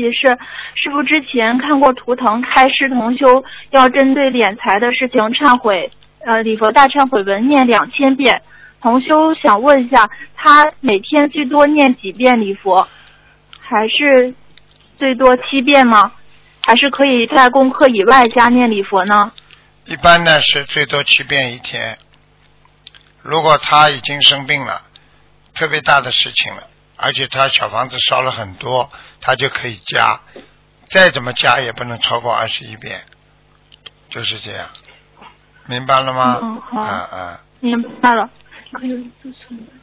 题是，师父之前看过图腾开示同修要针对敛财的事情忏悔，礼佛大忏悔文念2000遍。同修想问一下，他每天最多念几遍礼佛？还是最多7遍吗？还是可以在功课以外加念礼佛呢？ 一般呢是最多7遍一天。如果他已经生病了，特别大的事情了，而且他小房子烧了很多，他就可以加，再怎么加也不能超过21遍，就是这样，明白了吗？ 好，明白了。可以